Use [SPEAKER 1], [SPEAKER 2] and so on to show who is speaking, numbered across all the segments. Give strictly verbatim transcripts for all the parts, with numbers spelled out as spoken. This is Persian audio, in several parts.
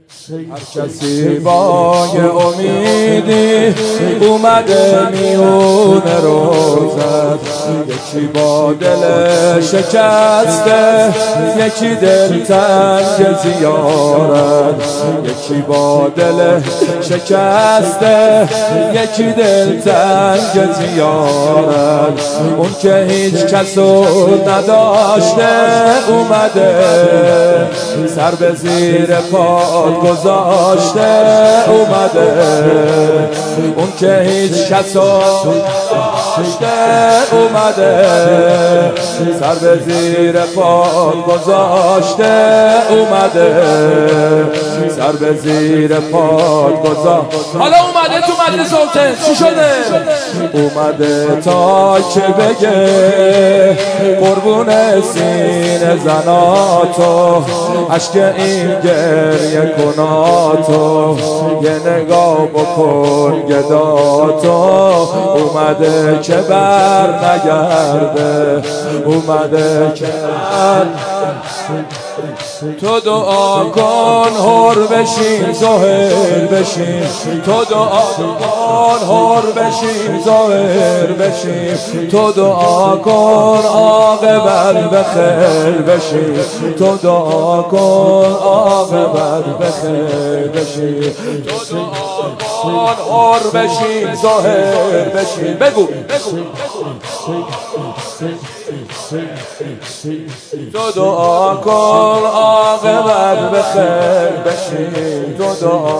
[SPEAKER 1] هر کسی با یه امیدی اومده میون روزت، یکی با دل شکسته، یکی دل تنگ زیارت، یکی با دل شکسته، یکی دل تنگ زیارت. اون که هیچ کسو نداشته اومده سر به زیر پات گذاشته اومده. اون که هیچ کسو نداشته اومده سر به زیر پات گذاشته اومده سر به زیر پات گذاشته.
[SPEAKER 2] حالا اومده تو مجلس حسین چی شده؟
[SPEAKER 1] اومده تا که بگه قربون سینه زناتو، عشق این گریه کناتو، یه نگاه بکن گداتو. اومده که بر نگرده، اومده که بر تو دعا کن هر بشین ظاهر بشین، تو دعا کن هر بشین ظاهر بشین، تو دعا کن عاقبت بخیر بشین، تو دعا کن عاقبت بخیر بشین، تو دعا کن هر بشین ظاهر بشین. بگو تو دعا کن عاقبت بخیر بشین، تو دعا.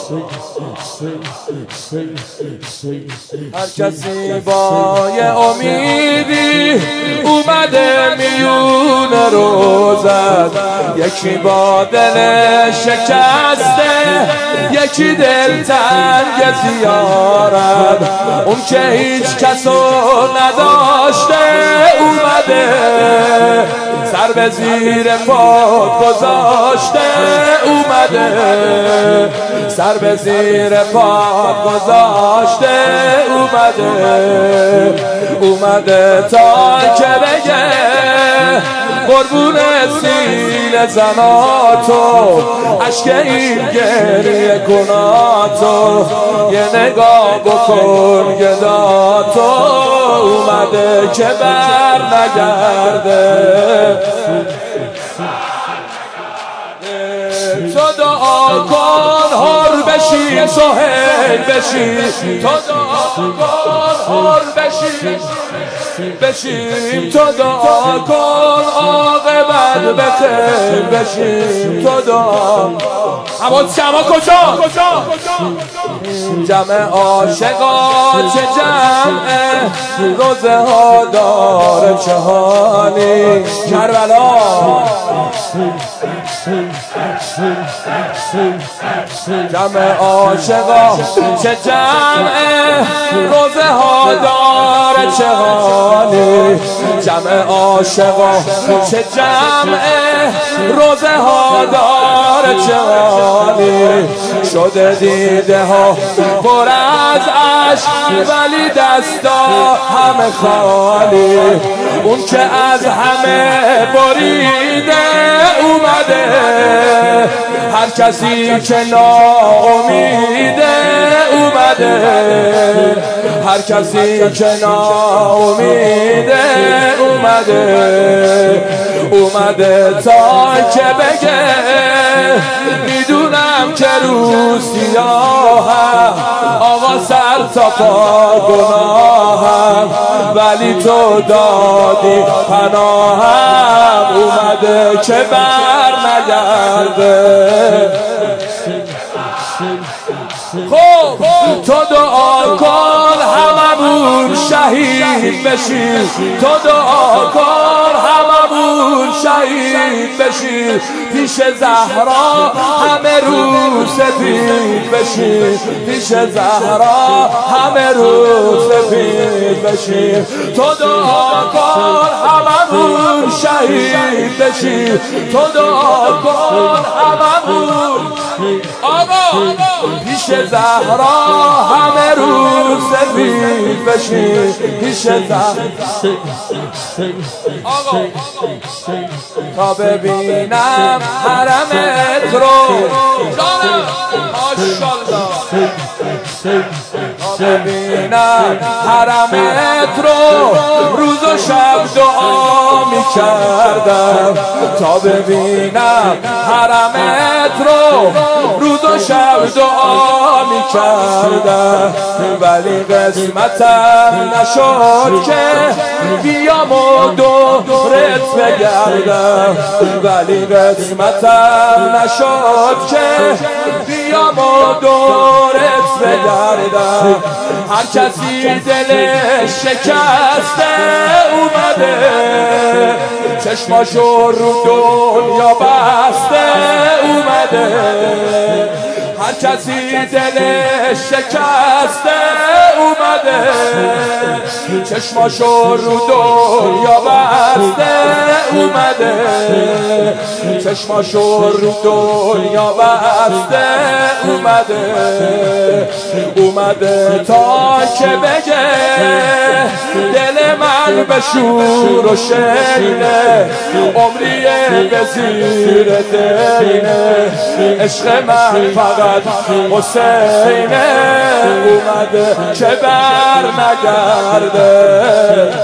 [SPEAKER 1] هر کسی با یه امیدی اومده میون روزت، یکی با دل شکسته، یکی دل تنگ زیارت. اون که هیچ کسو نداشته اومده سر به زیر پات گذاشته اومده سر به زیر پات گذاشته اومده اومده تا که بگه قربون سینه زناتو، عشق این گریه کناتو، یه نگاه بکن گداتو. اومده که بر نگرده، تو دعا کن هر بشین سهیل بشین، تو دعا کن هر بشین بشین، تو دعا کن عاقبت بخیر بشین، تو دعا.
[SPEAKER 2] اما شما کجا؟
[SPEAKER 1] جمع عاشقا چه جمعه، روزه ها داره چه حالی. کربلا جمع عاشقا چه جمعه، روزه ها داره چه حالی. جمع عاشقا چه جمعه، روزه ها داره چه حالی. شده دیده ها پر از عشق ولی دستا همه خالی. اون که از همه بریده اومده، هر کسی که ناامیده اومده، هر کسی که ناامیده اومده اومده تا که بگه میدونم که روز سیاهم، آقا سر تا پا گناهم، ولی تو دادی پناهم. اومده که بر نگرده. خب تو دعا کن هممون شهید بشیم، تو دعا کن هممون شهید بشیم، پیش زهرا همه رو سفید بشیم، پیش زهرا همه رو سفید بشیم. تو دعا کن هممون شهید بشیم، تو دعا کن هممون
[SPEAKER 2] آقا
[SPEAKER 1] پیش زهرا همه روز سفید بشین پیش زهرا
[SPEAKER 2] آقا
[SPEAKER 1] تا ببینم حرمت رو
[SPEAKER 2] جانم ماشاءالله
[SPEAKER 1] تا ببینم حرمت رو روز و شب دعا می کردم تا ببینم حرمت رو روز و شب دعا می کردم ولی قسمتم نشد که بیام و دورت بگردم ولی قسمتم نشد که بیام و دورت بگردم هر کسی دلش شکسته اومده چشماشو رو دنیا بسته اومده هر کسی دلش شکسته اومده چشماشو رو دنیا بسته اومده چشماشو رو دنیا بسته اومده اومده تا که بگه دل من به شور و شینه عمریه به زیر دینه عشق من فقط حسینه اومده که بر نگرده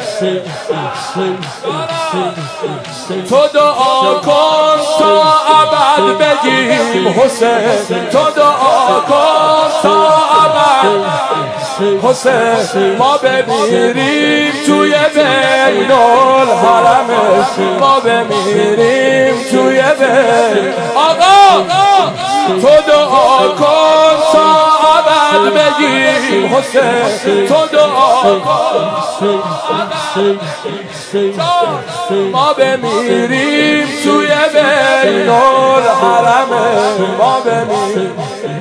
[SPEAKER 1] تو دعا کن تا ابد بگیم حسین تو دعا کن تا ابد حسین ما بمیریم توی بین الحرم ما بمیریم توی بین آقا تو دعا کن تا ابد بگیم حسین تو دعا کن ما بمیریم توی بین الحرم ما بمیریم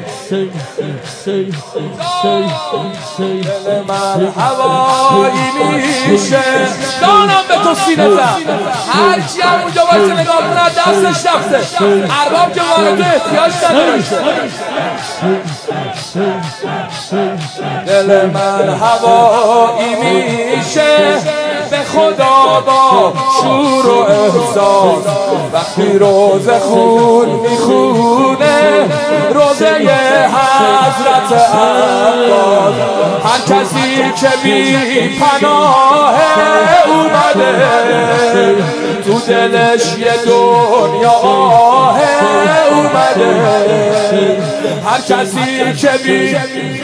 [SPEAKER 1] دل من هوایی میشه
[SPEAKER 2] دانم به تو سینه زن هرچی هم اونجا باشه نگاه کنه دستش رفته ارباب که وارد احتیاج نداشته
[SPEAKER 1] دل من هوایی میشه به خدا با شور و احساس وقتی روز خون میخونه روزه حضرت عباس هر کسی که بی پناه اومده تو دلش یه دنیا آه اومده هر کسی که بی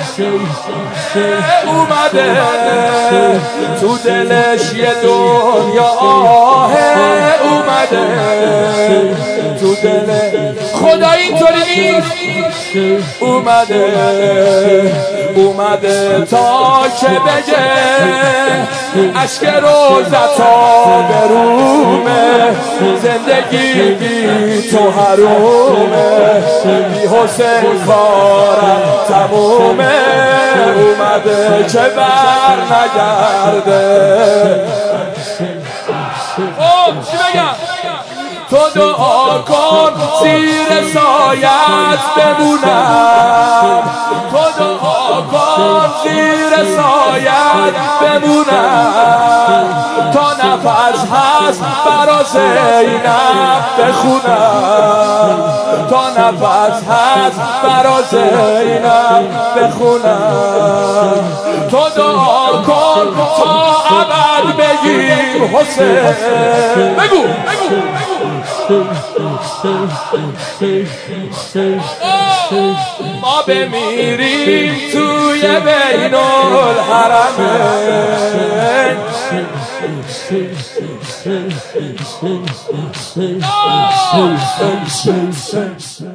[SPEAKER 1] اومده تو دلش یه دنیا آه اومده تو دل
[SPEAKER 2] خدا اینطوری نیست
[SPEAKER 1] اومده اومده تا که بگه اشک روزتا برومه زندگی بی تو حرومه بی حسین کارم تمومه اومده که بر نگرده
[SPEAKER 2] خب چی بگم
[SPEAKER 1] تو دعا کن زیر سایت بمونم تو دعا کن زیر سایت بمونم تا نفس هست برا زینب بخونم تا نفس هست برا زینب بخونم تو دعا کن تا ابد بگیم حسین
[SPEAKER 2] بگو بگو
[SPEAKER 1] ما بمیریم توی بین الحرمین